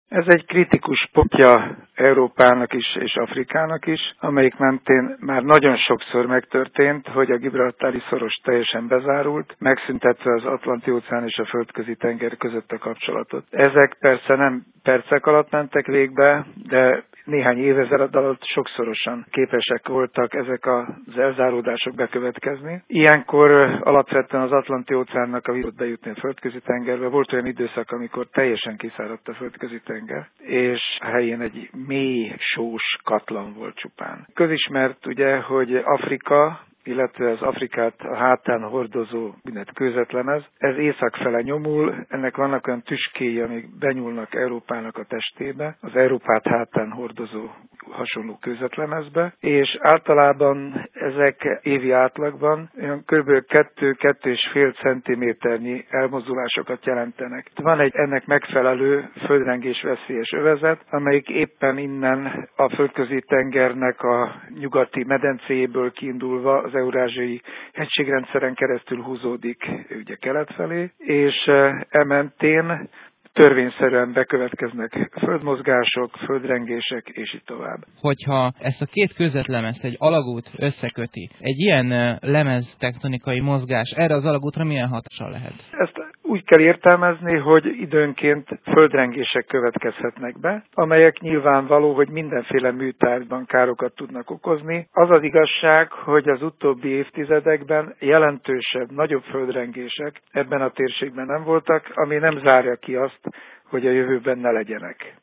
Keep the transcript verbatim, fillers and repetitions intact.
Ez egy kritikus pontja Európának is és Afrikának is, amelyik mentén már nagyon sokszor megtörtént, hogy a gibraltári szoros teljesen bezárult, megszüntetve az Atlanti-óceán és a Földközi-tenger között a kapcsolatot. Ezek persze nem percek alatt mentek végbe, de néhány évezred alatt sokszorosan képesek voltak ezek az elzáródások bekövetkezni. Ilyenkor alapvetően az Atlanti-óceánnak a víz bejutni a Földközi-tengerbe. Volt olyan időszak, amikor teljesen kiszáradt a Földközi-tenger, és a helyén egy mély, sós katlan volt csupán. Közismert ugye, hogy Afrika, illetve az Afrikát a hátán hordozó mindent kőzetlemez. Ez északfele nyomul, ennek vannak olyan tüskéi, amik benyúlnak Európának a testébe, az Európát hátán hordozó hasonló kőzetlemezbe, és általában ezek évi átlagban olyan kb. kettő-kettő és fél centiméternyi elmozdulásokat jelentenek. Van egy ennek megfelelő földrengés veszélyes övezet, amelyik éppen innen a Földközi-tengernek a nyugati medencéjéből kiindulva az eurázsiai hegységrendszeren keresztül húzódik ugye kelet felé, és ementén törvényszerűen bekövetkeznek földmozgások, földrengések, és így tovább. Hogyha ezt a két kőzetlemezt egy alagút összeköti, egy ilyen lemez tektonikai mozgás erre az alagútra milyen hatással lehet? Ezt úgy kell értelmezni, hogy időnként földrengések következhetnek be, amelyek nyilvánvaló, hogy mindenféle műtárgyban károkat tudnak okozni. Az az igazság, hogy az utóbbi évtizedekben jelentősebb, nagyobb földrengések ebben a térségben nem voltak, ami nem zárja ki azt, hogy a jövőben ne legyenek.